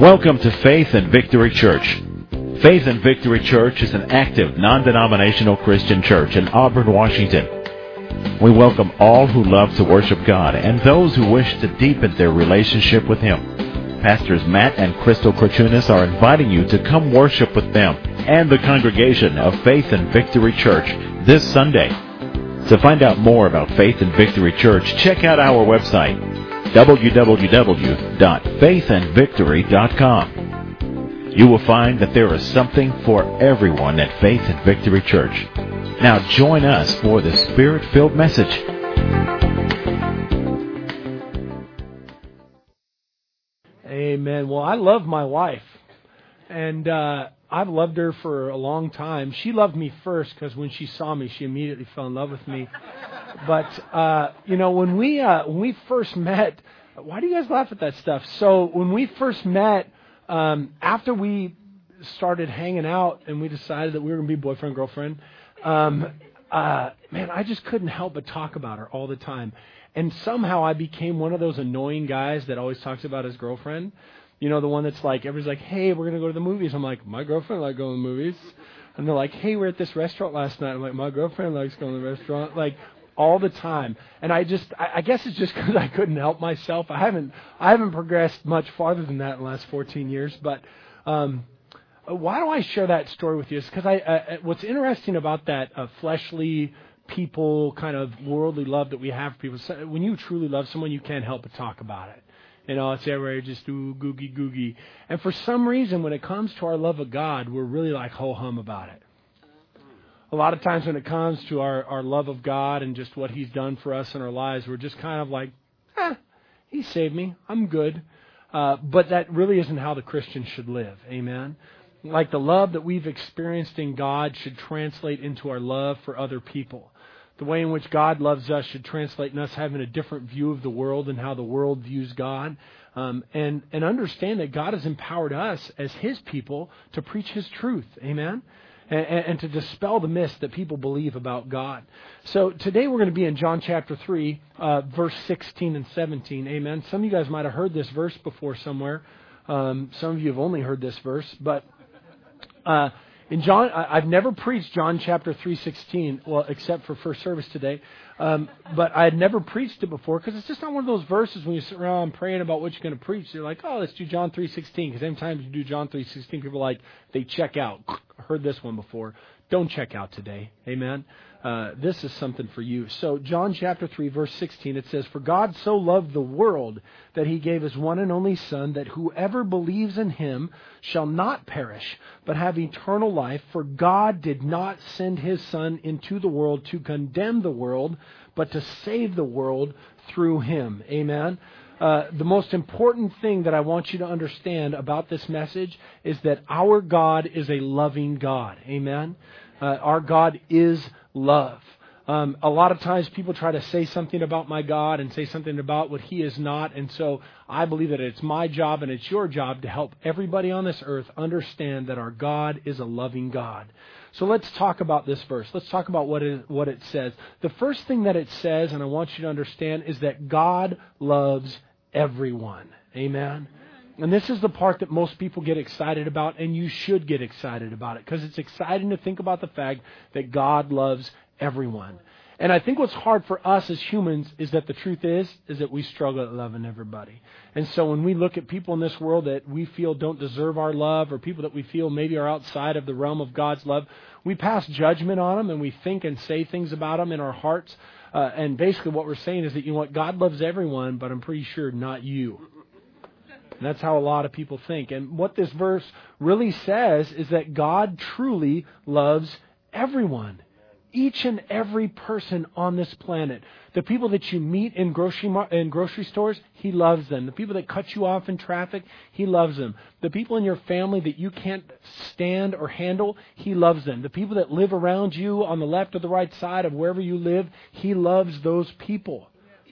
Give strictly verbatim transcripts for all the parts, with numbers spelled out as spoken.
Welcome to Faith and Victory Church. Faith and Victory Church is an active, non-denominational Christian church in Auburn, Washington. We welcome all who love to worship God and those who wish to deepen their relationship with Him. Pastors Matt and Crystal Korchunas are inviting you to come worship with them and the congregation of Faith and Victory Church this Sunday. To find out more about Faith and Victory Church, check out our website, w w w dot faith and victory dot com. You will find that there is something for everyone at Faith and Victory Church. Now join us for the Spirit-filled message. Amen. Well, I love my wife, and uh, I've loved her for a long time. She loved me first because when she saw me, she immediately fell in love with me. But, uh, you know, when we uh, when we first met, why do you guys laugh at that stuff? So when we first met, um, after we started hanging out and we decided that we were going to be boyfriend, girlfriend, um, uh, man, I just couldn't help but talk about her all the time. And somehow I became one of those annoying guys that always talks about his girlfriend. You know, the one that's like, everybody's like, hey, we're going to go to the movies. I'm like, my girlfriend likes going to the movies. And they're like, hey, we're at this restaurant last night. I'm like, my girlfriend likes going to the restaurant. Like, all the time. And I just, I, I guess it's just because I couldn't help myself. I haven't, I haven't progressed much farther than that in the last fourteen years. But um, why do I share that story with you? It's because I, uh, what's interesting about that uh, fleshly people kind of worldly love that we have for people, so when you truly love someone, you can't help but talk about it. You know, it's everywhere, just ooh, googie, googie. And for some reason, when it comes to our love of God, we're really like ho-hum about it. A lot of times when it comes to our, our love of God and just what He's done for us in our lives, we're just kind of like, eh, He saved me. I'm good. Uh, but that really isn't how the Christian should live. Amen? Like the love that we've experienced in God should translate into our love for other people. The way in which God loves us should translate in us having a different view of the world and how the world views God. Um, and, and understand that God has empowered us as His people to preach His truth. Amen? And, and to dispel the myths that people believe about God. So today we're going to be in John chapter three, uh, verse sixteen and seventeen. Amen. Some of you guys might have heard this verse before somewhere. Um, some of you have only heard this verse. But uh, in John, I, I've never preached John chapter three sixteen, well, except for first service today. Um, but I had never preached it before because it's just not one of those verses when you sit around praying about what you're going to preach. You're like, oh, let's do John three sixteen. Because every time you do John three sixteen, people are like, they check out. Heard this one before. Don't check out today. Amen. Uh, this is something for you. So John chapter three, verse sixteen, it says, "For God so loved the world that He gave His one and only Son, that whoever believes in Him shall not perish, but have eternal life. For God did not send His Son into the world to condemn the world, but to save the world through Him." Amen. Uh, the most important thing that I want you to understand about this message is that our God is a loving God. Amen. Uh, our God is love. Um, a lot of times people try to say something about my God and say something about what He is not. And so I believe that it's my job and it's your job to help everybody on this earth understand that our God is a loving God. So let's talk about this verse. Let's talk about what it, what it says. The first thing that it says, and I want you to understand, is that God loves everyone. Amen. And this is the part that most people get excited about, and you should get excited about it because it's exciting to think about the fact that God loves everyone. And I think what's hard for us as humans is that the truth is, is that we struggle at loving everybody. And so when we look at people in this world that we feel don't deserve our love, or people that we feel maybe are outside of the realm of God's love, we pass judgment on them and we think and say things about them in our hearts. Uh, and basically what we're saying is that, you know what, God loves everyone, but I'm pretty sure not you. And that's how a lot of people think. And what this verse really says is that God truly loves everyone. Each and every person on this planet. The people that you meet in grocery mar- in grocery stores, He loves them. The people that cut you off in traffic, He loves them. The people in your family that you can't stand or handle, He loves them. The people that live around you on the left or the right side of wherever you live, He loves those people.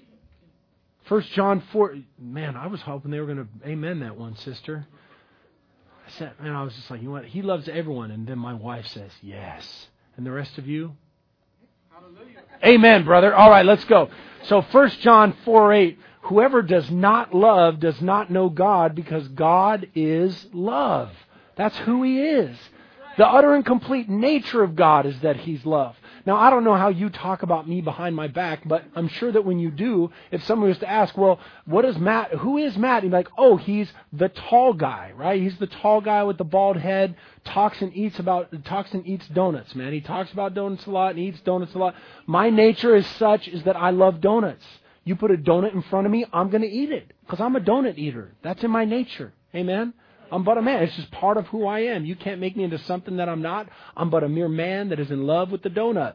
First John four, man, I was hoping they were going to amen that one, sister. I said, man, I was just like, you know what? He loves everyone. And then my wife says, yes. And the rest of you? Amen, brother. All right, let's go. So First John four eight, Whoever does not love does not know God, because God is love. That's who He is. The utter and complete nature of God is that He's love. Now, I don't know how you talk about me behind my back, but I'm sure that when you do, if someone was to ask, well, what is Matt? Who is Matt? You'd be like, oh, he's the tall guy, right? He's the tall guy with the bald head, talks and eats about, talks and eats donuts, man. He talks about donuts a lot and eats donuts a lot. My nature is such is that I love donuts. You put a donut in front of me, I'm going to eat it because I'm a donut eater. That's in my nature. Amen? I'm but a man. It's just part of who I am. You can't make me into something that I'm not. I'm but a mere man that is in love with the donut.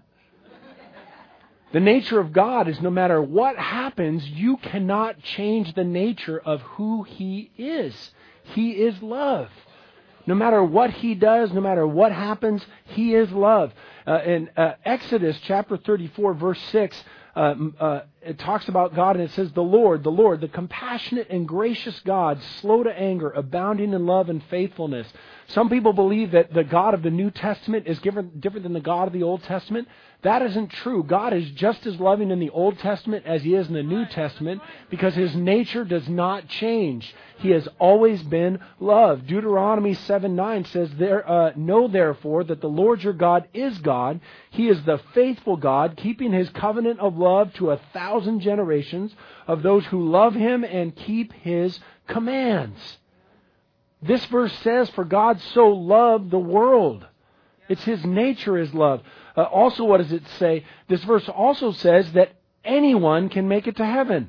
The nature of God is no matter what happens, you cannot change the nature of who He is. He is love. No matter what He does, no matter what happens, He is love. Uh, in uh, Exodus chapter thirty-four, verse six, Uh, uh, it talks about God, and it says, the Lord, the Lord, the compassionate and gracious God, slow to anger, abounding in love and faithfulness. Some people believe that the God of the New Testament is different, different than the God of the Old Testament. That isn't true. God is just as loving in the Old Testament as He is in the New Testament, because His nature does not change. He has always been love. Deuteronomy seven nine says, there, uh, know therefore that the Lord your God is God. He is the faithful God, keeping His covenant of love to a thousand generations of those who love Him and keep His commands. This verse says, for God so loved the world. It's His nature is love. Uh, also, what does it say? This verse also says that anyone can make it to heaven.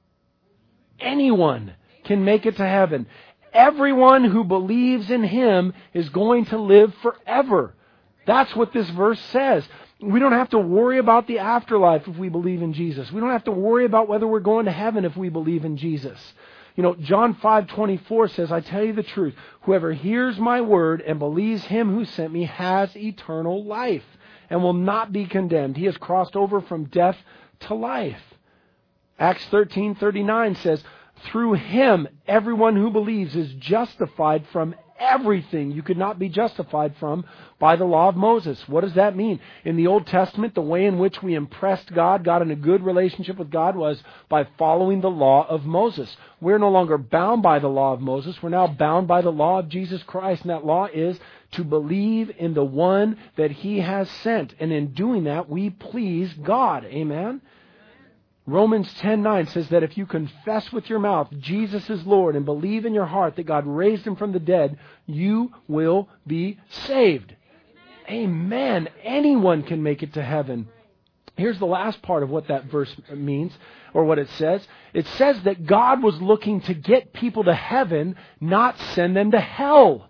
Anyone can make it to heaven. Everyone who believes in Him is going to live forever. That's what this verse says. We don't have to worry about the afterlife if we believe in Jesus. We don't have to worry about whether we're going to heaven if we believe in Jesus. You know, John five twenty-four says, I tell you the truth, whoever hears my word and believes Him who sent me has eternal life and will not be condemned. He has crossed over from death to life. Acts thirteen thirty-nine says, through Him, everyone who believes is justified from everything you could not be justified from by the law of Moses. What does that mean? In the Old Testament, the way in which we impressed God, got in a good relationship with God, was by following the law of Moses. We're no longer bound by the law of Moses. We're now bound by the law of Jesus Christ. And that law is to believe in the one that He has sent. And in doing that, we please God. Amen? Romans ten nine says that if you confess with your mouth Jesus is Lord and believe in your heart that God raised Him from the dead, you will be saved. Amen. Anyone can make it to heaven. Here's the last part of what that verse means, or what it says. It says that God was looking to get people to heaven, not send them to hell.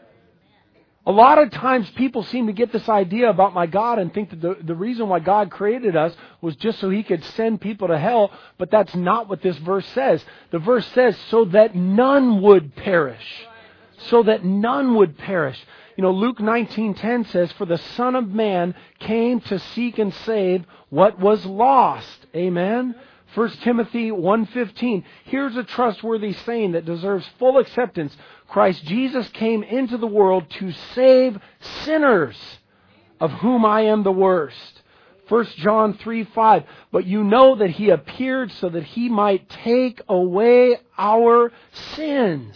A lot of times people seem to get this idea about my God and think that the, the reason why God created us was just so He could send people to hell, but that's not what this verse says. The verse says, so that none would perish. So that none would perish. You know, Luke nineteen ten says, for the Son of Man came to seek and save what was lost. Amen? First Timothy one fifteen. Here's a trustworthy saying that deserves full acceptance. Christ Jesus came into the world to save sinners, of whom I am the worst. First John three five. But you know that He appeared so that He might take away our sins.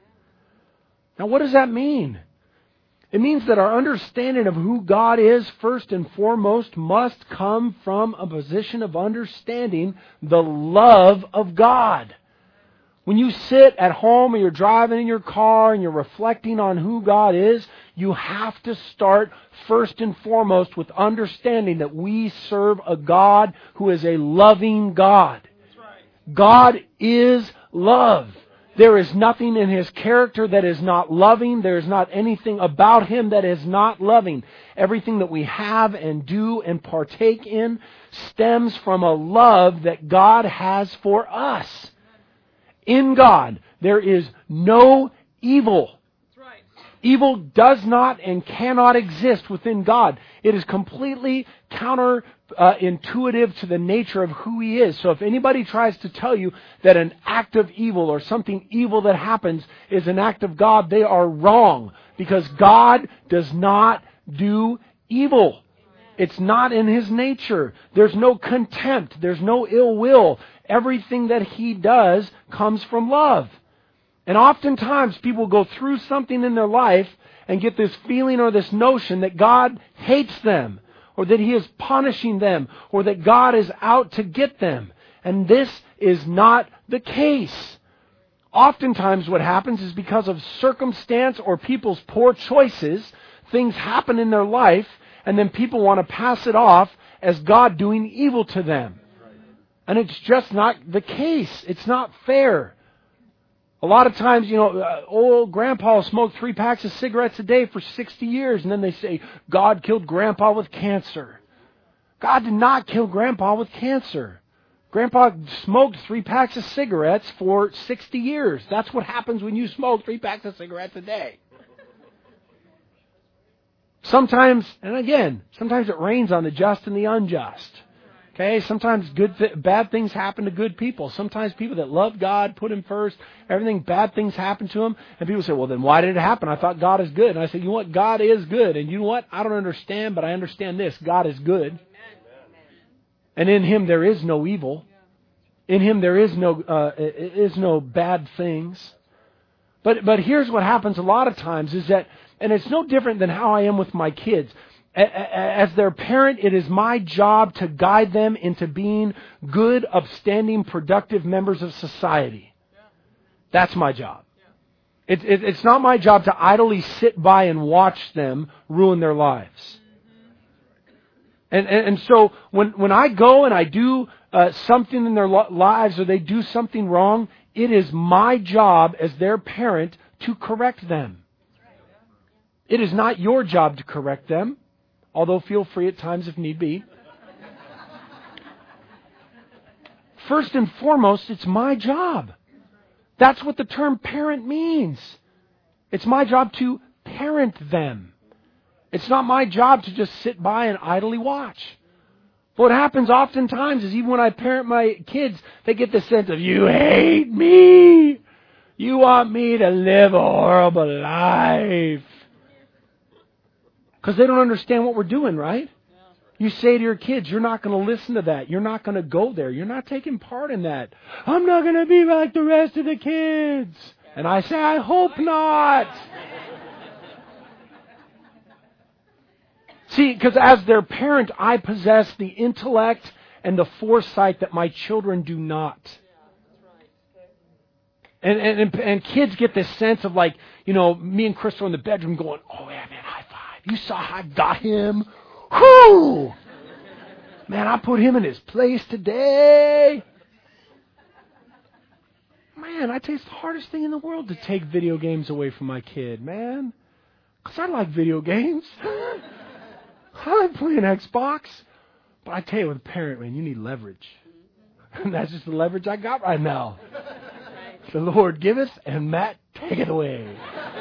Now, what does that mean? It means that our understanding of who God is, first and foremost, must come from a position of understanding the love of God. When you sit at home or you're driving in your car and you're reflecting on who God is, you have to start first and foremost with understanding that we serve a God who is a loving God. God is love. There is nothing in His character that is not loving. There is not anything about Him that is not loving. Everything that we have and do and partake in stems from a love that God has for us. In God, there is no evil. Evil does not and cannot exist within God. It is completely counter uh, intuitive to the nature of who He is. So if anybody tries to tell you that an act of evil or something evil that happens is an act of God, they are wrong. Because God does not do evil. It's not in His nature. There's no contempt. There's no ill will. Everything that He does comes from love. And oftentimes people go through something in their life and get this feeling or this notion that God hates them, or that He is punishing them, or that God is out to get them. And this is not the case. Oftentimes what happens is because of circumstance or people's poor choices, things happen in their life, and then people want to pass it off as God doing evil to them. And it's just not the case. It's not fair. A lot of times, you know, uh, old Grandpa smoked three packs of cigarettes a day for sixty years, and then they say, God killed Grandpa with cancer. God did not kill Grandpa with cancer. Grandpa smoked three packs of cigarettes for sixty years. That's what happens when you smoke three packs of cigarettes a day. Sometimes, and again, sometimes it rains on the just and the unjust. Okay, sometimes good, th- bad things happen to good people. Sometimes people that love God, put Him first, everything, bad things happen to them. And people say, well, then why did it happen? I thought God is good. And I say, you know what? God is good. And you know what? I don't understand, but I understand this. God is good. And in Him there is no evil. In Him there is no uh, is no bad things. But but here's what happens a lot of times is that, and it's no different than how I am with my kids. As their parent, it is my job to guide them into being good, upstanding, productive members of society. That's my job. It, it, it's not my job to idly sit by and watch them ruin their lives. And, and, and so when, when I go and I do uh, something in their lives, or they do something wrong, it is my job as their parent to correct them. It is not your job to correct them. Although feel free at times if need be. First and foremost, it's my job. That's what the term parent means. It's my job to parent them. It's not my job to just sit by and idly watch. What happens oftentimes is even when I parent my kids, they get the sense of, you hate me. You want me to live a horrible life. Because they don't understand what we're doing, right? You say to your kids, you're not going to listen to that. You're not going to go there. You're not taking part in that. I'm not going to be like the rest of the kids. And I say, I hope not. See, because as their parent, I possess the intellect and the foresight that my children do not. And, and, and kids get this sense of like, you know, me and Crystal in the bedroom going, oh yeah, man, high five. You saw how I got him? Whoo! Man, I put him in his place today. Man, I tell you, it's the hardest thing in the world to take video games away from my kid, man. Because I like video games. I like playing Xbox. But I tell you, with a parent, man, you need leverage. And that's just the leverage I got right now. The Lord giveth, and Matt taketh away.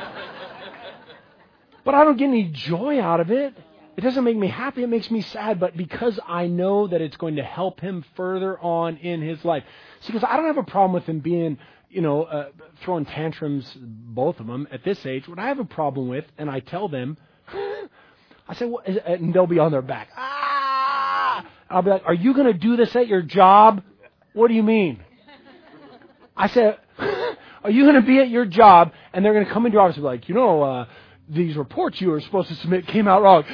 But I don't get any joy out of it. It doesn't make me happy. It makes me sad. But because I know that it's going to help him further on in his life. See, because I don't have a problem with him being, you know, uh, throwing tantrums, both of them, at this age. What I have a problem with, and I tell them, I say, well, and they'll be on their back. Ah! I'll be like, are you going to do this at your job? What do you mean? I said, are you going to be at your job? And they're going to come into your office and be like, you know, uh, these reports you were supposed to submit came out wrong.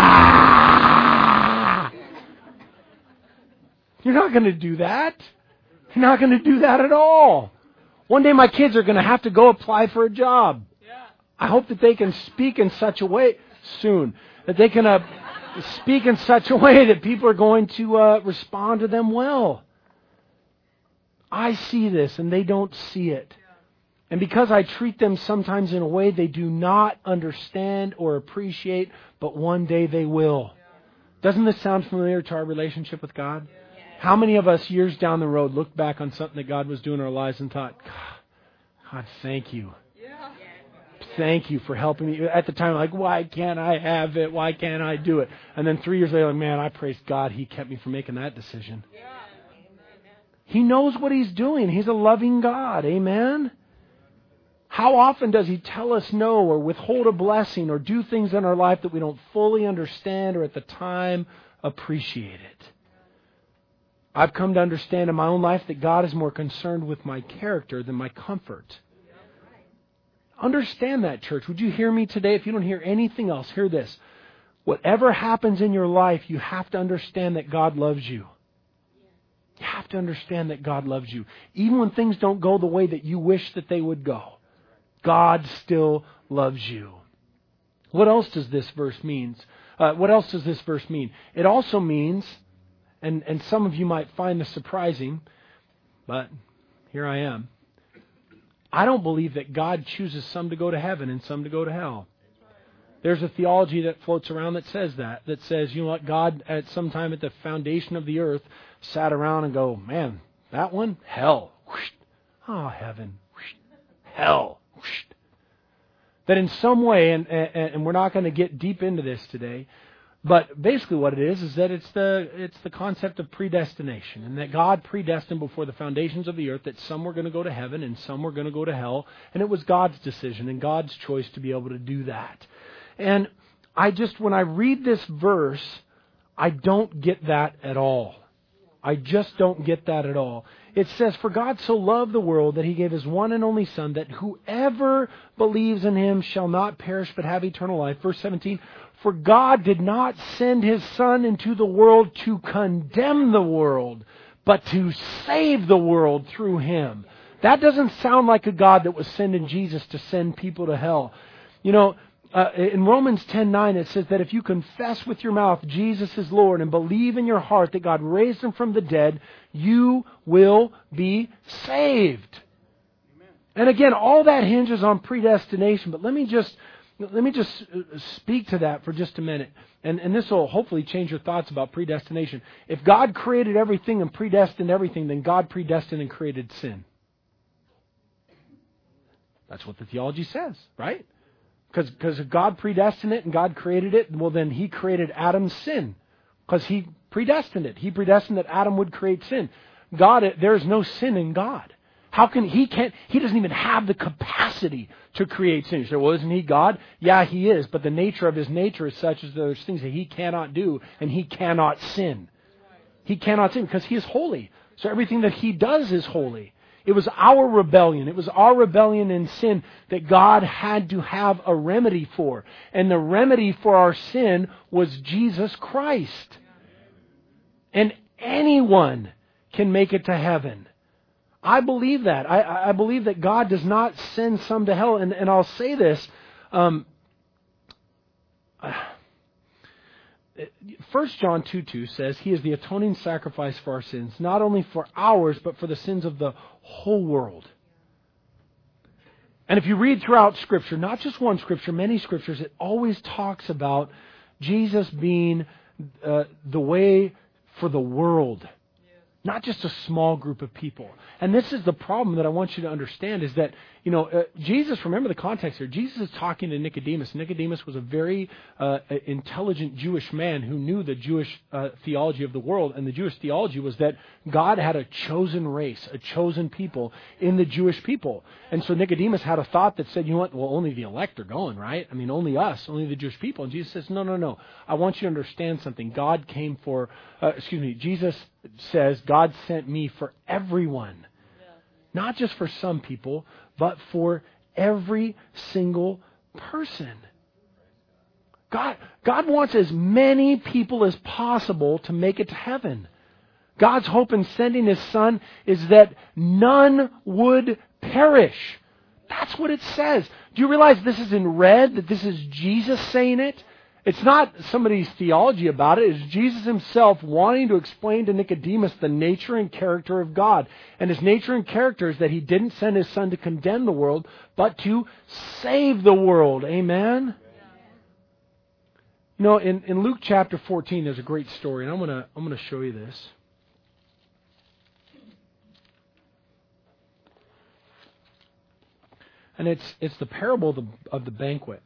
Ah! You're not going to do that. You're not going to do that at all. One day my kids are going to have to go apply for a job. I hope that they can speak in such a way soon, that they can uh, speak in such a way that people are going to uh, respond to them well. I see this and they don't see it. And because I treat them sometimes in a way they do not understand or appreciate, but one day they will. Doesn't this sound familiar to our relationship with God? How many of us years down the road looked back on something that God was doing in our lives and thought, God, thank you. Thank you for helping me. At the time, like, why can't I have it? Why can't I do it? And then three years later, like, man, I praise God. He kept me from making that decision. He knows what He's doing. He's a loving God. Amen? How often does He tell us no or withhold a blessing or do things in our life that we don't fully understand or at the time appreciate it? I've come to understand in my own life that God is more concerned with my character than my comfort. Understand that, church. Would you hear me today? If you don't hear anything else, hear this. Whatever happens in your life, you have to understand that God loves you. You have to understand that God loves you. Even when things don't go the way that you wish that they would go, God still loves you. What else does this verse mean? Uh, what else does this verse mean? It also means, and, and some of you might find this surprising, but here I am. I don't believe that God chooses some to go to heaven and some to go to hell. There's a theology that floats around that says that, that says, you know what, God at some time at the foundation of the earth sat around and go, man, that one, hell. Oh, heaven. Hell. That in some way, and, and, and we're not going to get deep into this today, but basically what it is, is that it's the it's the concept of predestination, and that God predestined before the foundations of the earth that some were going to go to heaven and some were going to go to hell, and it was God's decision and God's choice to be able to do that. And I just, when I read this verse, I don't get that at all. I just don't get that at all. It says, for God so loved the world that He gave His one and only Son, that whoever believes in Him shall not perish but have eternal life. Verse seventeen, for God did not send His Son into the world to condemn the world, but to save the world through Him. That doesn't sound like a God that was sending Jesus to send people to hell. You know, Uh, in Romans ten nine, it says that if you confess with your mouth Jesus is Lord and believe in your heart that God raised Him from the dead, you will be saved. Amen. And again, all that hinges on predestination. But let me just let me just speak to that for just a minute, and and this will hopefully change your thoughts about predestination. If God created everything and predestined everything, then God predestined and created sin. That's what the theology says, right? Because if God predestined it and God created it, well then He created Adam's sin. Because He predestined it. He predestined that Adam would create sin. God, there is no sin in God. How can He can't, He doesn't even have the capacity to create sin. You say, well, isn't He God? Yeah, He is. But the nature of His nature is such as there's things that He cannot do and He cannot sin. He cannot sin because He is holy. So everything that He does is holy. It was our rebellion. It was our rebellion and sin that God had to have a remedy for. And the remedy for our sin was Jesus Christ. And anyone can make it to heaven. I believe that. I, I believe that God does not send some to hell. And, and I'll say this. Um, First John two two says, He is the atoning sacrifice for our sins, not only for ours, but for the sins of the whole world. And if you read throughout Scripture, not just one Scripture, many Scriptures, it always talks about Jesus being uh, the way for the world. Not just a small group of people. And this is the problem that I want you to understand is that, you know, uh, Jesus, remember the context here. Jesus is talking to Nicodemus. Nicodemus was a very uh, intelligent Jewish man who knew the Jewish uh, theology of the world. And the Jewish theology was that God had a chosen race, a chosen people in the Jewish people. And so Nicodemus had a thought that said, you know what, well, only the elect are going, right? I mean, only us, only the Jewish people. And Jesus says, no, no, no. I want you to understand something. God came for, uh, excuse me, Jesus says, God sent me for everyone. Yeah. Not just for some people, but for every single person. God, God wants as many people as possible to make it to heaven. God's hope in sending His Son is that none would perish. That's what it says. Do you realize this is in red, that this is Jesus saying it? It's not somebody's theology about it. It's Jesus Himself wanting to explain to Nicodemus the nature and character of God. And His nature and character is that He didn't send His Son to condemn the world, but to save the world. Amen? You know, in, in Luke chapter fourteen, there's a great story, and I'm gonna I'm gonna show you this. And it's it's the parable of the, of the banquet.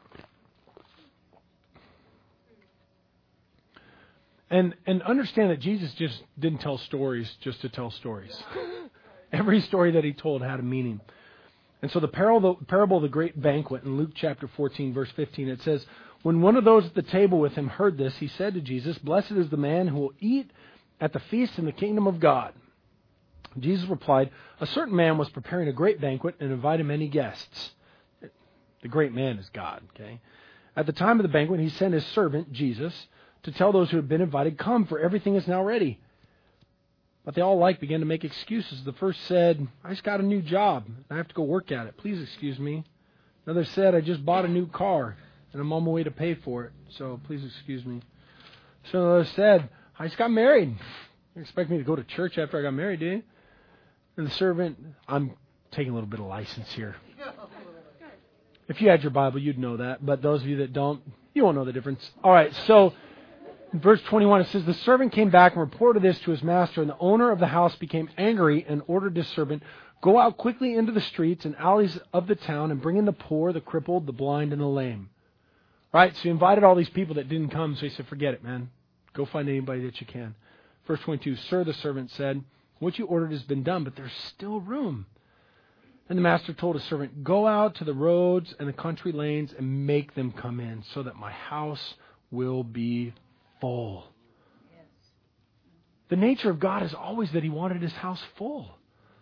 And and understand that Jesus just didn't tell stories just to tell stories. Every story that He told had a meaning. And so the parable, the parable of the great banquet in Luke chapter fourteen, verse fifteen, it says, when one of those at the table with him heard this, he said to Jesus, "Blessed is the man who will eat at the feast in the kingdom of God." Jesus replied, "A certain man was preparing a great banquet and invited many guests." The great man is God, okay? At the time of the banquet, he sent his servant, Jesus, to tell those who had been invited, "Come, for everything is now ready." But they all alike began to make excuses. The first said, "I just got a new job. I have to go work at it. Please excuse me." Another said, "I just bought a new car, and I'm on my way to pay for it. So please excuse me." So another said, "I just got married. You expect me to go to church after I got married, do you?" And the servant, I'm taking a little bit of license here. If you had your Bible, you'd know that. But those of you that don't, you won't know the difference. All right, so in verse twenty-one, it says, the servant came back and reported this to his master, and the owner of the house became angry and ordered his servant, "Go out quickly into the streets and alleys of the town and bring in the poor, the crippled, the blind, and the lame." Right? So he invited all these people that didn't come, so he said, "Forget it, man. Go find anybody that you can." Verse twenty-two, "Sir," the servant said, "what you ordered has been done, but there's still room." And the master told his servant, "Go out to the roads and the country lanes and make them come in, so that my house will be full." Yes. The nature of God is always that He wanted His house full.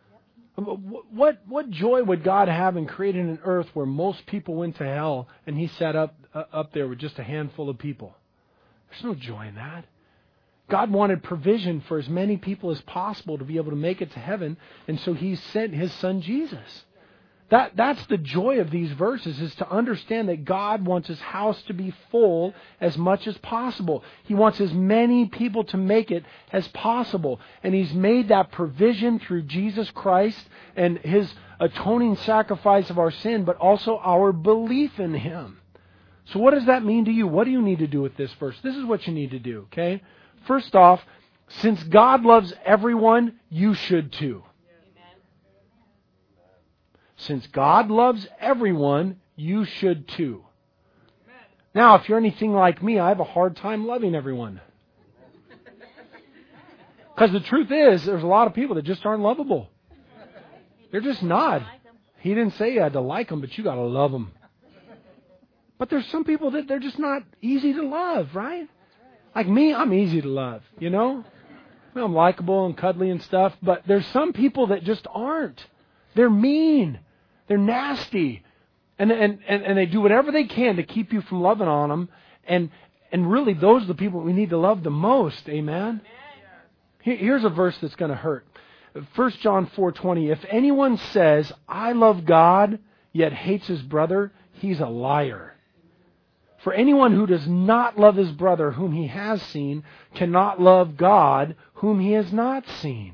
What what joy would God have in creating an earth where most people went to hell and He sat up uh, up there with just a handful of people? There's no joy in that. God wanted provision for as many people as possible to be able to make it to heaven, and so He sent His Son Jesus. That that's the joy of these verses, is to understand that God wants His house to be full as much as possible. He wants as many people to make it as possible. And He's made that provision through Jesus Christ and His atoning sacrifice of our sin, but also our belief in Him. So what does that mean to you? What do you need to do with this verse? This is what you need to do, okay? First off, since God loves everyone, you should too. Since God loves everyone, you should too. Now, if you're anything like me, I have a hard time loving everyone. Because the truth is, there's a lot of people that just aren't lovable. They're just not. He didn't say you had to like them, but you got to love them. But there's some people that they're just not easy to love, right? Like me, I'm easy to love, you know? Well, I'm likable and cuddly and stuff, but there's some people that just aren't. They're mean. They're nasty. And, and, and, and they do whatever they can to keep you from loving on them. And, and really, those are the people we need to love the most. Amen? Here's a verse that's going to hurt. First John four twenty, if anyone says, I love God, yet hates his brother, he's a liar. For anyone who does not love his brother whom he has seen cannot love God whom he has not seen.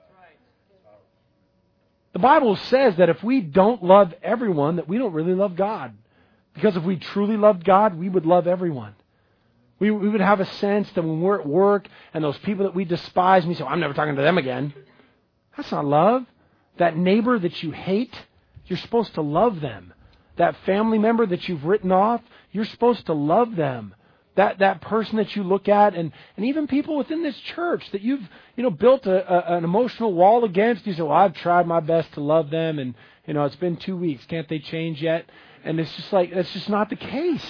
The Bible says that if we don't love everyone, that we don't really love God. Because if we truly loved God, we would love everyone. We, we would have a sense that when we're at work and those people that we despise, and we say, I'm never talking to them again. That's not love. That neighbor that you hate, you're supposed to love them. That family member that you've written off, you're supposed to love them. That that person that you look at, and, and even people within this church that you've you know built a, a, an emotional wall against. You say, well, I've tried my best to love them, and you know it's been two weeks. Can't they change yet? And it's just like, that's just not the case.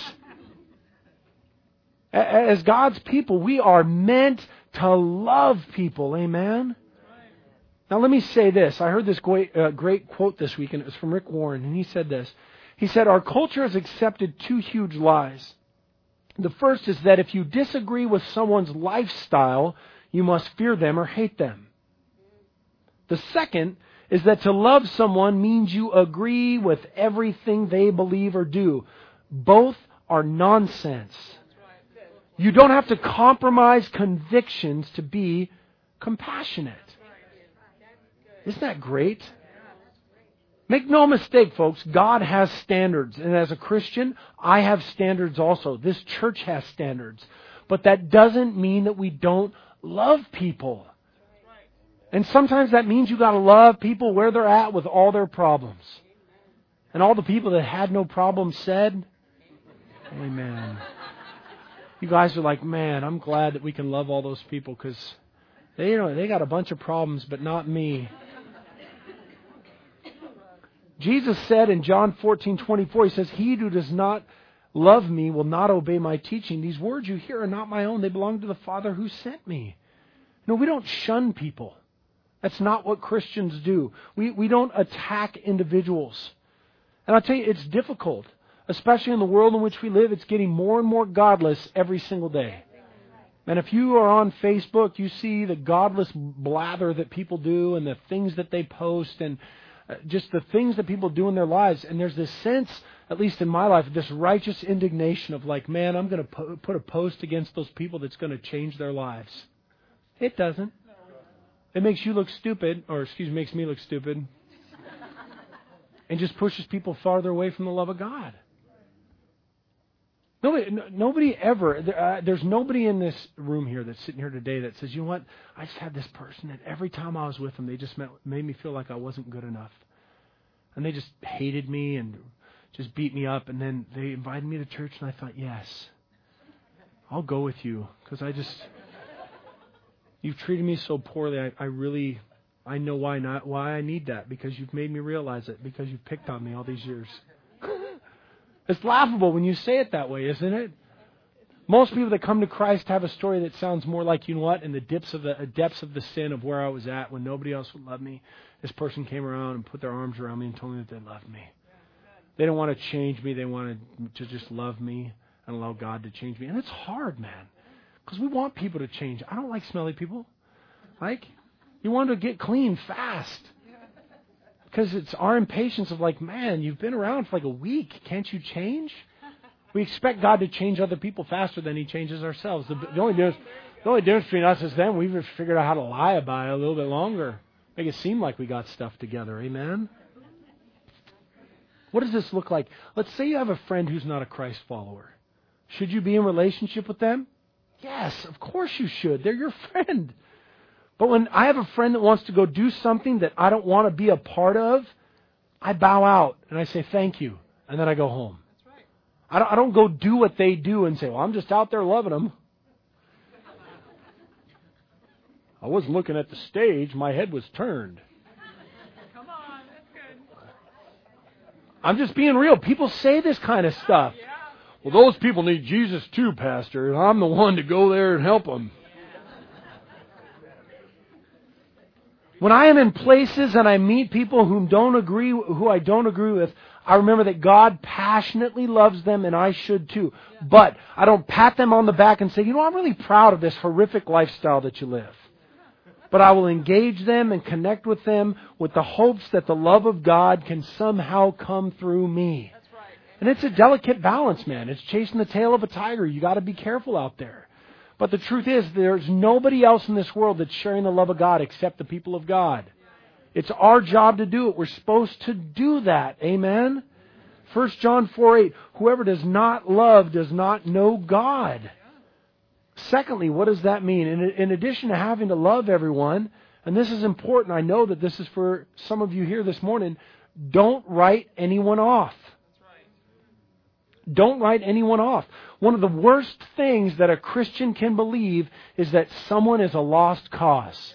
As God's people, we are meant to love people. Amen? Now let me say this. I heard this great, uh, great quote this week, and it was from Rick Warren, and he said this. He said, our culture has accepted two huge lies. The first is that if you disagree with someone's lifestyle, you must fear them or hate them. The second is that to love someone means you agree with everything they believe or do. Both are nonsense. You don't have to compromise convictions to be compassionate. Isn't that great? Make no mistake, folks, God has standards. And as a Christian, I have standards also. This church has standards. But that doesn't mean that we don't love people. And sometimes that means you got to love people where they're at with all their problems. And all the people that had no problems said, amen. You guys are like, man, I'm glad that we can love all those people because they, you know, they got a bunch of problems, but not me. Jesus said in John fourteen twenty-four, He says, "He who does not love me will not obey my teaching. These words you hear are not my own. They belong to the Father who sent me." No, we don't shun people. That's not what Christians do. We, we don't attack individuals. And I'll tell you, it's difficult. Especially in the world in which we live, it's getting more and more godless every single day. And if you are on Facebook, you see the godless blather that people do and the things that they post and just the things that people do in their lives. And there's this sense, at least in my life, this righteous indignation of like, man, I'm going to po- put a post against those people that's going to change their lives. It doesn't. It makes you look stupid, or excuse me, makes me look stupid, and just pushes people farther away from the love of God. Nobody, nobody ever, uh, there's nobody in this room here that's sitting here today that says, you know what, I just had this person that every time I was with them, they just made, made me feel like I wasn't good enough. And they just hated me and just beat me up. And then they invited me to church and I thought, yes, I'll go with you. Because I just, you've treated me so poorly. I, I really, I know why not, why I need that. Because you've made me realize it. Because you've picked on me all these years. It's laughable when you say it that way, isn't it? Most people that come to Christ have a story that sounds more like, you know what, in the depths of the depths of the sin of where I was at when nobody else would love me, this person came around and put their arms around me and told me that they loved me. They don't want to change me. They wanted to just love me and allow God to change me. And it's hard, man, because we want people to change. I don't like smelly people. Like, you want to get clean fast. Because it's our impatience of like, man, you've been around for like a week. Can't you change? We expect God to change other people faster than He changes ourselves. The, the, only difference, the only difference between us is them, we've just figured out how to lie about it a little bit longer. Make it seem like we got stuff together. Amen? What does this look like? Let's say you have a friend who's not a Christ follower. Should you be in relationship with them? Yes, of course you should. They're your friend. But when I have a friend that wants to go do something that I don't want to be a part of, I bow out and I say thank you, and then I go home. That's right. I don't, I don't go do what they do and say, well, I'm just out there loving them. I wasn't looking at the stage. My head was turned. Come on, that's good. I'm just being real. People say this kind of stuff. Yeah. Well, those people need Jesus too, Pastor, and I'm the one to go there and help them. When I am in places and I meet people whom don't agree, who I don't agree with, I remember that God passionately loves them and I should too. But I don't pat them on the back and say, you know, I'm really proud of this horrific lifestyle that you live. But I will engage them and connect with them with the hopes that the love of God can somehow come through me. And it's a delicate balance, man. It's chasing the tail of a tiger. You got to be careful out there. But the truth is, there's nobody else in this world that's sharing the love of God except the people of God. It's our job to do it. We're supposed to do that. Amen? First John four eight, whoever does not love does not know God. Secondly, what does that mean? In, in addition to having to love everyone, and this is important, I know that this is for some of you here this morning, don't write anyone off. Don't write anyone off. One of the worst things that a Christian can believe is that someone is a lost cause.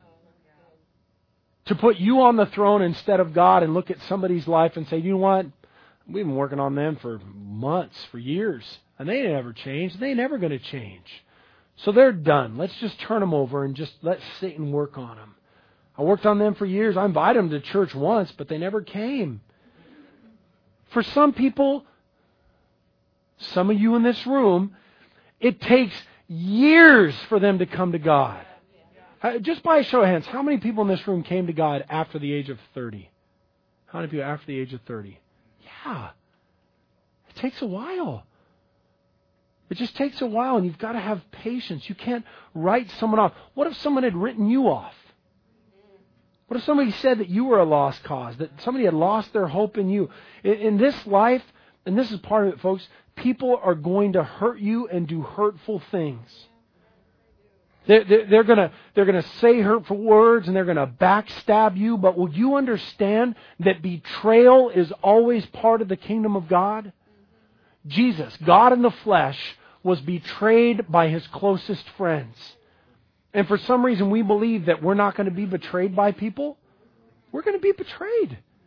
To put you on the throne instead of God and look at somebody's life and say, you know what? We've been working on them for months, for years, and they never changed. They ain't never going to change. So they're done. Let's just turn them over and just let Satan work on them. I worked on them for years. I invited them to church once, but they never came. For some people, some of you in this room, it takes years for them to come to God. Just by a show of hands, how many people in this room came to God after the age of thirty? How many people after the age of thirty? Yeah. It takes a while. It just takes a while, and you've got to have patience. You can't write someone off. What if someone had written you off? What if somebody said that you were a lost cause, that somebody had lost their hope in you? In, in this life, and this is part of it, folks, people are going to hurt you and do hurtful things. They're, they're, they're going to they're going to say hurtful words and they're going to backstab you. But will you understand that betrayal is always part of the kingdom of God? Jesus, God in the flesh, was betrayed by His closest friends. And for some reason we believe that we're not going to be betrayed by people. We're going to be betrayed.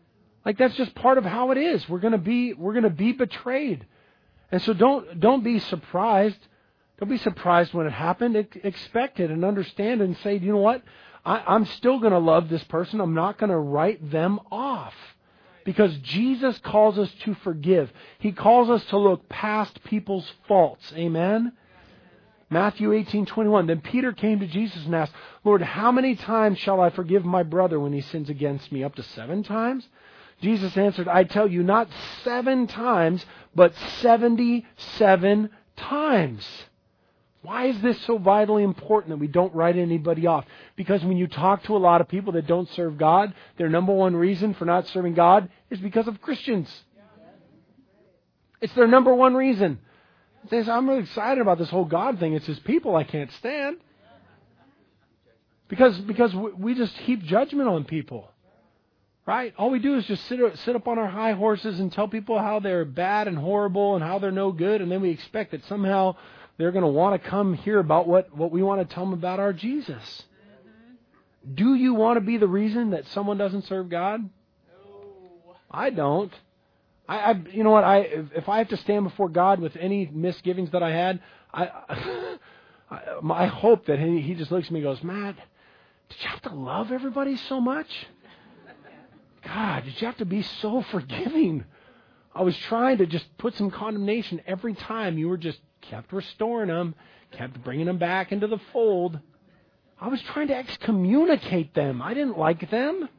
Like that's just part of how it is. We're going to be we're going to be betrayed. And so don't don't be surprised. Don't be surprised when it happened. Expect it and understand it and say, you know what? I, I'm still going to love this person. I'm not going to write them off. Because Jesus calls us to forgive. He calls us to look past people's faults. Amen? Matthew eighteen twenty-one. Then Peter came to Jesus and asked, Lord, how many times shall I forgive my brother when he sins against me? Up to seven times? Jesus answered, I tell you, not seven times, but seventy-seven times. Why is this so vitally important that we don't write anybody off? Because when you talk to a lot of people that don't serve God, their number one reason for not serving God is because of Christians. It's their number one reason. They say, I'm really excited about this whole God thing. It's His people I can't stand. Because, because we just heap judgment on people. Right? All we do is just sit, sit up on our high horses and tell people how they're bad and horrible and how they're no good. And then we expect that somehow they're going to want to come hear about what, what we want to tell them about our Jesus. Mm-hmm. Do you want to be the reason that someone doesn't serve God? No. I don't. I, I you know what? I if, if I have to stand before God with any misgivings that I had, I I, I hope that he, he just looks at me and goes, Matt, did you have to love everybody so much? God, did you have to be so forgiving? I was trying to just put some condemnation every time you were just kept restoring them, kept bringing them back into the fold. I was trying to excommunicate them. I didn't like them.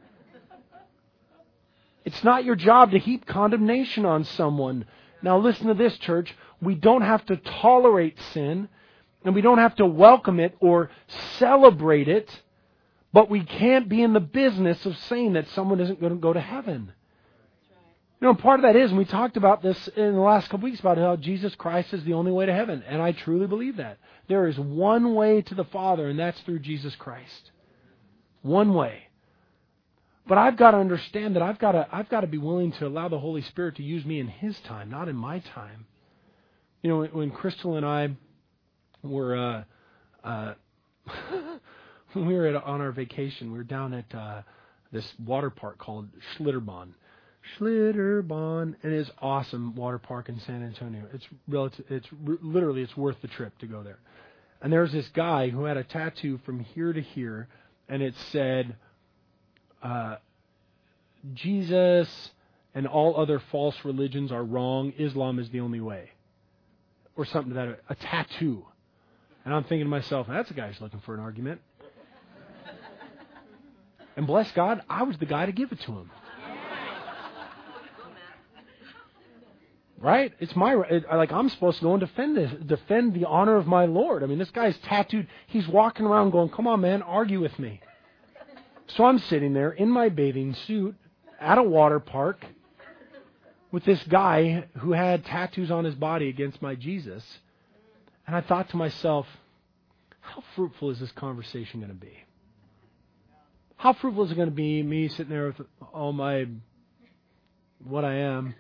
It's not your job to heap condemnation on someone. Now listen to this, church. We don't have to tolerate sin, and we don't have to welcome it or celebrate it, but we can't be in the business of saying that someone isn't going to go to heaven. You know, part of that is, and we talked about this in the last couple weeks, about how Jesus Christ is the only way to heaven. And I truly believe that. There is one way to the Father, and that's through Jesus Christ. One way. But I've got to understand that I've got to, I've got to be willing to allow the Holy Spirit to use me in His time, not in my time. You know, when Crystal and I were, uh, uh, when we were at, on our vacation, we were down at uh, this water park called Schlitterbahn. Schlitterbahn, and it's awesome water park in San Antonio. It's relative, it's literally it's worth the trip to go there. And there's this guy who had a tattoo from here to here, and it said, uh, "Jesus and all other false religions are wrong. Islam is the only way," or something to that. A tattoo, and I'm thinking to myself, "That's a guy who's looking for an argument." And bless God, I was the guy to give it to him. Right? It's my it, like I'm supposed to go and defend this, defend the honor of my Lord. I mean, this guy's tattooed. He's walking around going, "Come on, man, argue with me." So I'm sitting there in my bathing suit at a water park with this guy who had tattoos on his body against my Jesus, and I thought to myself, how fruitful is this conversation going to be? How fruitful is it going to be me sitting there with all my what I am?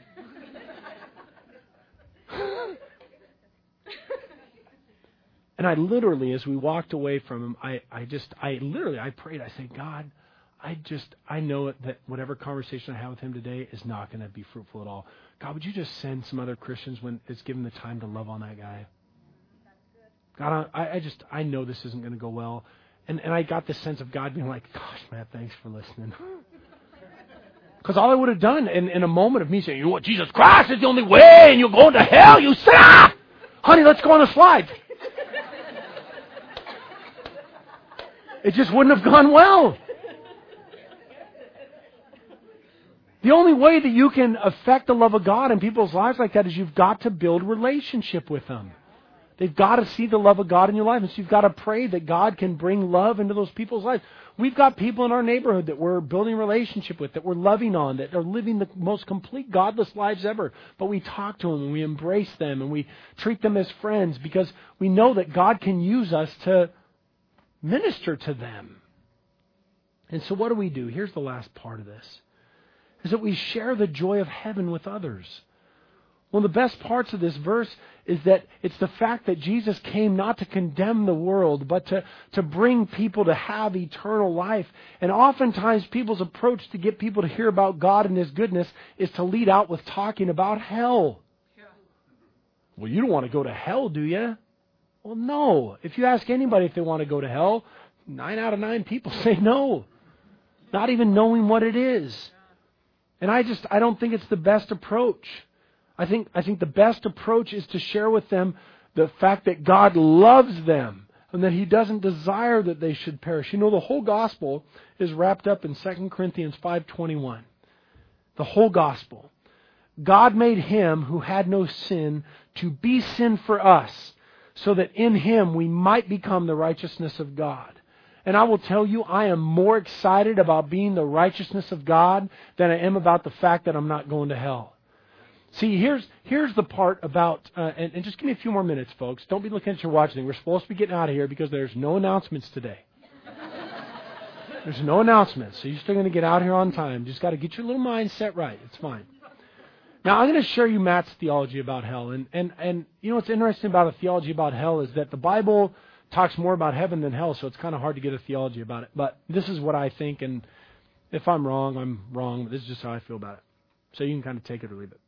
And I literally, as we walked away from him, I, I just, I literally, I prayed. I said, God, I just, I know that whatever conversation I have with him today is not going to be fruitful at all. God, would you just send some other Christians when it's given the time to love on that guy? God, I, I just, I know this isn't going to go well. And, and I got this sense of God being like, gosh, Matt, thanks for listening. Because all I would have done in, in a moment of me saying, you know what, Jesus Christ is the only way, and you're going to hell, you sinner! Honey, let's go on the slide. It just wouldn't have gone well. The only way that you can affect the love of God in people's lives like that is you've got to build relationship with them. They've got to see the love of God in your life. And so you've got to pray that God can bring love into those people's lives. We've got people in our neighborhood that we're building relationship with, that we're loving on, that are living the most complete godless lives ever. But we talk to them and we embrace them and we treat them as friends because we know that God can use us to minister to them. And so what do we do? Here's the last part of this. Is that we share the joy of heaven with others. One of the best parts of this verse is that it's the fact that Jesus came not to condemn the world, but to, to bring people to have eternal life. And oftentimes people's approach to get people to hear about God and His goodness is to lead out with talking about hell. Yeah. Well, you don't want to go to hell, do you? Well, no. If you ask anybody if they want to go to hell, nine out of nine people say no. Not even knowing what it is. And I just, I don't think it's the best approach. I think I think the best approach is to share with them the fact that God loves them and that He doesn't desire that they should perish. You know, the whole gospel is wrapped up in Second Corinthians five twenty-one. The whole gospel. God made Him who had no sin to be sin for us, so that in Him we might become the righteousness of God. And I will tell you, I am more excited about being the righteousness of God than I am about the fact that I'm not going to hell. See, here's here's the part about, uh, and, and just give me a few more minutes, folks. Don't be looking at your watch thing. We're supposed to be getting out of here because there's no announcements today. There's no announcements, so you're still going to get out here on time. Just got to get your little mind set right. It's fine. Now, I'm going to share you Matt's theology about hell. And, and, and you know what's interesting about a theology about hell is that the Bible talks more about heaven than hell, so it's kind of hard to get a theology about it. But this is what I think, and if I'm wrong, I'm wrong. But this is just how I feel about it. So you can kind of take it or leave it.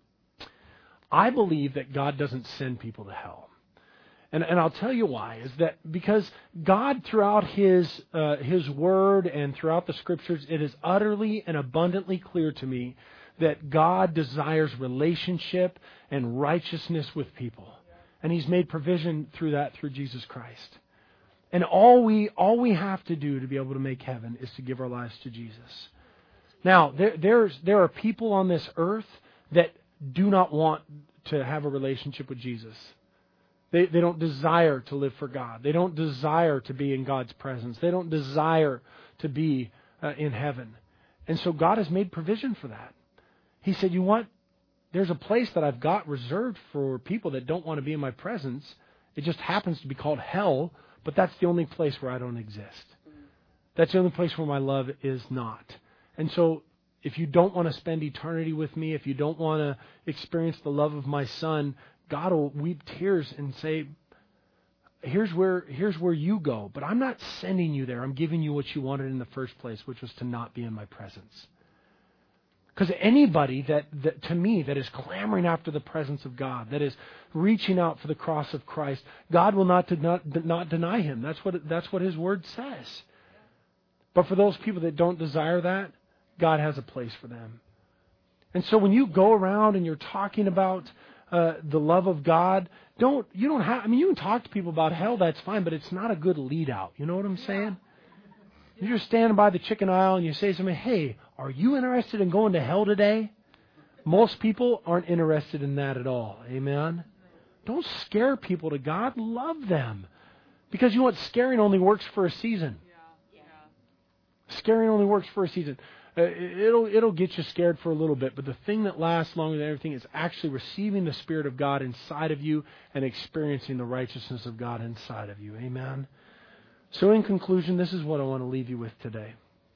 I believe that God doesn't send people to hell. And, and I'll tell you why, is that because God throughout His uh, His Word and throughout the Scriptures, it is utterly and abundantly clear to me that God desires relationship and righteousness with people. And He's made provision through that through Jesus Christ. And all we all we have to do to be able to make heaven is to give our lives to Jesus. Now, there there's there are people on this earth that do not want to have a relationship with Jesus. They they don't desire to live for God. They don't desire to be in God's presence. They don't desire to be uh, in heaven. And so God has made provision for that. He said, you know what? There's a place that I've got reserved for people that don't want to be in my presence. It just happens to be called hell, but that's the only place where I don't exist. That's the only place where my love is not. And so if you don't want to spend eternity with me, if you don't want to experience the love of my Son, God will weep tears and say, here's where here's where you go. But I'm not sending you there. I'm giving you what you wanted in the first place, which was to not be in my presence. Because anybody that, that, to me, that is clamoring after the presence of God, that is reaching out for the cross of Christ, God will not, not, not deny him. That's what, that's what His Word says. But for those people that don't desire that, God has a place for them. And so when you go around and you're talking about uh, the love of God, don't you don't have. I mean, you can talk to people about hell. That's fine, but it's not a good lead out. You know what I'm saying? You're standing by the chicken aisle and you say to somebody, "Hey, are you interested in going to hell today?" Most people aren't interested in that at all. Amen. Don't scare people to God. Love them, because you know what? Scaring only works for a season. Scaring only works for a season. Uh, it'll it'll get you scared for a little bit, but the thing that lasts longer than everything is actually receiving the Spirit of God inside of you and experiencing the righteousness of God inside of you. Amen? So in conclusion, this is what I want to leave you with today.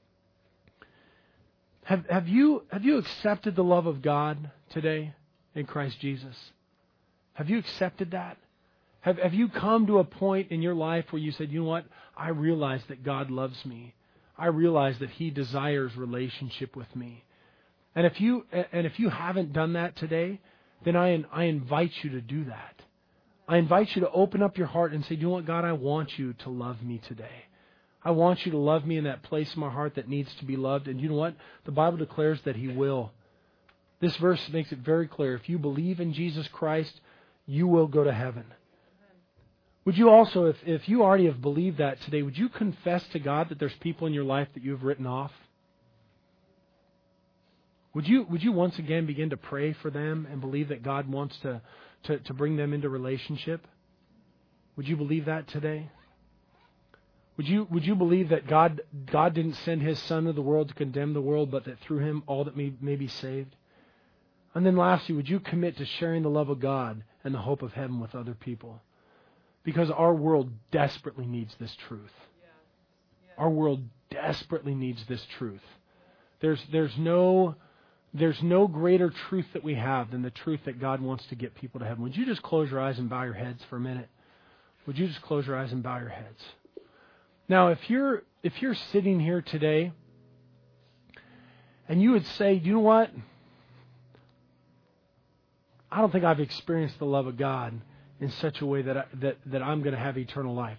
Have have you have you accepted the love of God today in Christ Jesus? Have you accepted that? Have have you come to a point in your life where you said, you know what? I realize that God loves me. I realize that He desires relationship with me. And if you and if you haven't done that today, then I I invite you to do that. I invite you to open up your heart and say, you know what, God, I want you to love me today. I want you to love me in that place in my heart that needs to be loved. And you know what? The Bible declares that He will. This verse makes it very clear. If you believe in Jesus Christ, you will go to heaven. Would you also, if, if you already have believed that today, would you confess to God that there's people in your life that you've written off? Would you would you once again begin to pray for them and believe that God wants to, to, to bring them into relationship? Would you believe that today? Would you would you believe that God God didn't send His Son to the world to condemn the world, but that through Him all that may, may be saved? And then lastly, would you commit to sharing the love of God and the hope of heaven with other people? Because our world desperately needs this truth. Our world desperately needs this truth. There's there's no there's no greater truth that we have than the truth that God wants to get people to heaven. Would you just close your eyes and bow your heads for a minute? Would you just close your eyes and bow your heads? Now, if you're if you're sitting here today and you would say, you know what? I don't think I've experienced the love of God in such a way that I, that, that I'm going to have eternal life.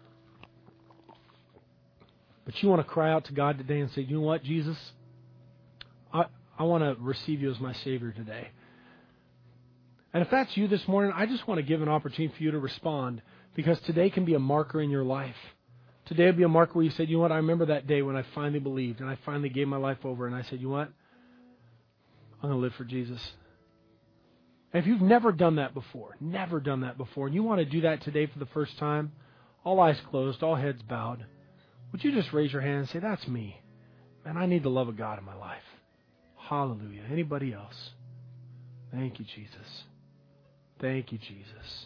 But you want to cry out to God today and say, you know what, Jesus? I, I want to receive you as my Savior today. And if that's you this morning, I just want to give an opportunity for you to respond, because today can be a marker in your life. Today will be a marker where you said, you know what, I remember that day when I finally believed and I finally gave my life over and I said, you know what, I'm going to live for Jesus. And if you've never done that before, never done that before, and you want to do that today for the first time, all eyes closed, all heads bowed, would you just raise your hand and say, that's me. Man, I need the love of God in my life. Hallelujah. Anybody else? Thank you, Jesus. Thank you, Jesus.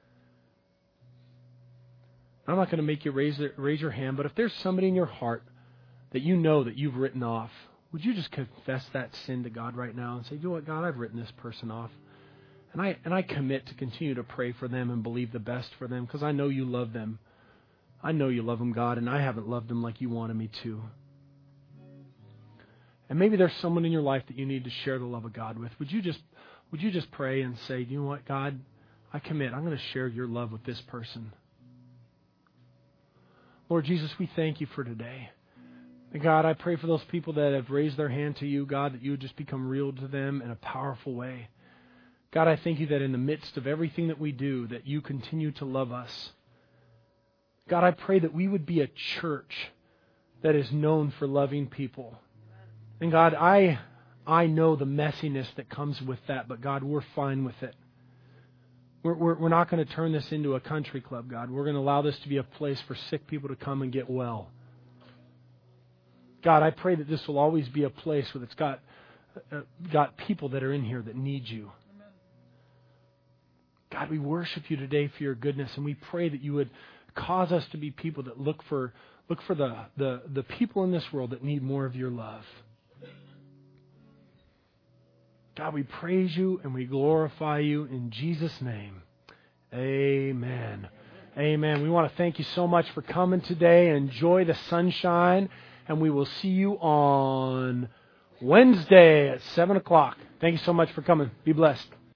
I'm not going to make you raise, raise your hand, but if there's somebody in your heart that you know that you've written off, would you just confess that sin to God right now and say, you know what, God, I've written this person off. And I and I commit to continue to pray for them and believe the best for them, because I know you love them. I know you love them, God, and I haven't loved them like you wanted me to. And maybe there's someone in your life that you need to share the love of God with. Would you just would you just pray and say, you know what, God, I commit. I'm going to share your love with this person. Lord Jesus, we thank you for today. And God, I pray for those people that have raised their hand to you, God, that you would just become real to them in a powerful way. God, I thank you that in the midst of everything that we do, that you continue to love us. God, I pray that we would be a church that is known for loving people. And God, I I know the messiness that comes with that, but God, we're fine with it. We're, we're, we're not going to turn this into a country club, God. We're going to allow this to be a place for sick people to come and get well. God, I pray that this will always be a place where it's got, uh, got people that are in here that need you. God, we worship you today for your goodness, and we pray that you would cause us to be people that look for look for the, the, the people in this world that need more of your love. God, we praise you and we glorify you in Jesus' name. Amen. Amen. We want to thank you so much for coming today. Enjoy the sunshine, and we will see you on Wednesday at seven o'clock. Thank you so much for coming. Be blessed.